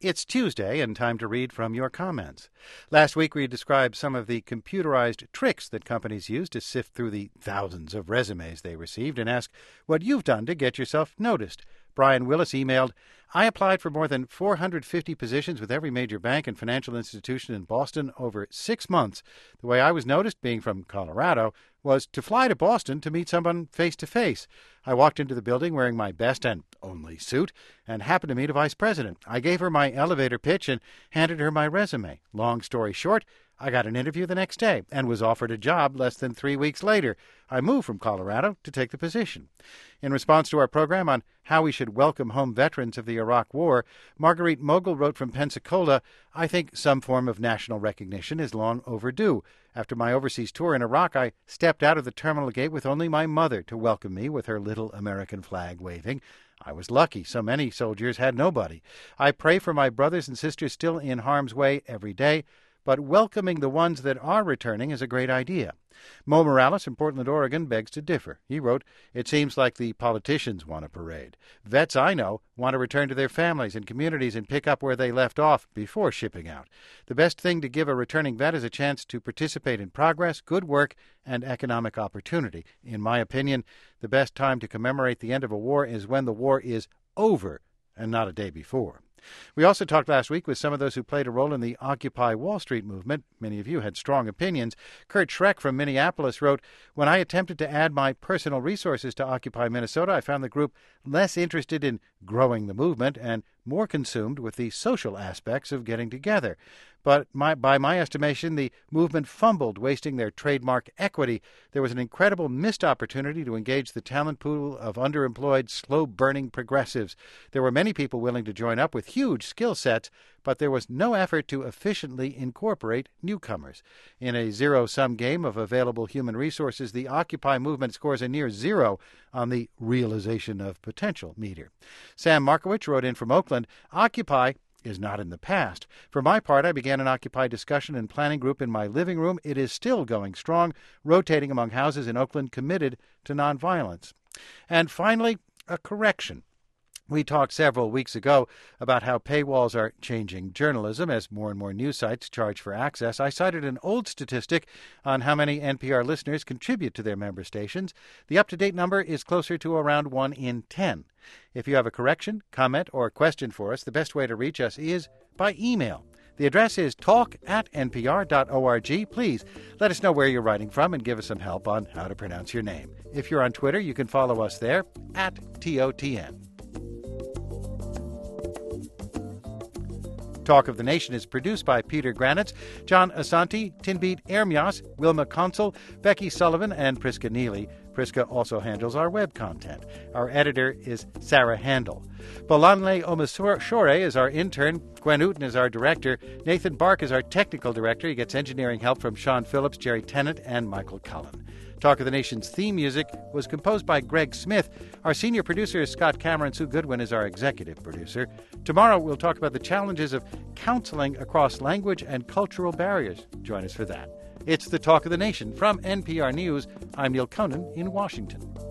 It's Tuesday and time to read from your comments. Last week we described some of the computerized tricks that companies use to sift through the thousands of resumes they received and ask what you've done to get yourself noticed. Brian Willis emailed, I applied for more than 450 positions with every major bank and financial institution in Boston over 6 months. The way I was noticed, being from Colorado, was to fly to Boston to meet someone face-to-face. I walked into the building wearing my best and only suit and happened to meet a vice president. I gave her my elevator pitch and handed her my resume. Long story short, I got an interview the next day and was offered a job less than 3 weeks later. I moved from Colorado to take the position. In response to our program on how we should welcome home veterans of the Iraq War, Marguerite Mogul wrote from Pensacola, I think some form of national recognition is long overdue. After my overseas tour in Iraq, I stepped out of the terminal gate with only my mother to welcome me with her little American flag waving. I was lucky. So many soldiers had nobody. I pray for my brothers and sisters still in harm's way every day, but welcoming the ones that are returning is a great idea. Mo Morales from Portland, Oregon, begs to differ. He wrote, It seems like the politicians want a parade. Vets I know want to return to their families and communities and pick up where they left off before shipping out. The best thing to give a returning vet is a chance to participate in progress, good work, and economic opportunity. In my opinion, the best time to commemorate the end of a war is when the war is over and not a day before. We also talked last week with some of those who played a role in the Occupy Wall Street movement. Many of you had strong opinions. Kurt Schreck from Minneapolis wrote, When I attempted to add my personal resources to Occupy Minnesota, I found the group less interested in growing the movement and more consumed with the social aspects of getting together. But by my estimation, the movement fumbled, wasting their trademark equity. There was an incredible missed opportunity to engage the talent pool of underemployed, slow-burning progressives. There were many people willing to join up with huge skill sets, but there was no effort to efficiently incorporate newcomers. In a zero-sum game of available human resources, the Occupy movement scores a near zero on the realization of potential meter. Sam Markowitz wrote in from Oakland, Occupy is not in the past. For my part, I began an Occupy discussion and planning group in my living room. It is still going strong, rotating among houses in Oakland committed to nonviolence. And finally, a correction. We talked several weeks ago about how paywalls are changing journalism as more and more news sites charge for access. I cited an old statistic on how many NPR listeners contribute to their member stations. The up-to-date number is closer to around 1 in 10. If you have a correction, comment, or question for us, the best way to reach us is by email. The address is talk@npr.org. Please let us know where you're writing from and give us some help on how to pronounce your name. If you're on Twitter, you can follow us there @TOTN. Talk of the Nation is produced by Peter Granitz, John Asante, Tinbeat Ermias, Wilma Consul, Becky Sullivan, and Priska Neely. Priska also handles our web content. Our editor is Sarah Handel. Bolanle Omasore is our intern. Gwen Uten is our director. Nathan Bark is our technical director. He gets engineering help from Sean Phillips, Jerry Tennant, and Michael Cullen. Talk of the Nation's theme music was composed by Greg Smith. Our senior producer is Scott Cameron. Sue Goodwin is our executive producer. Tomorrow we'll talk about the challenges of counseling across language and cultural barriers. Join us for that. It's the Talk of the Nation from NPR News. I'm Neil Conan in Washington.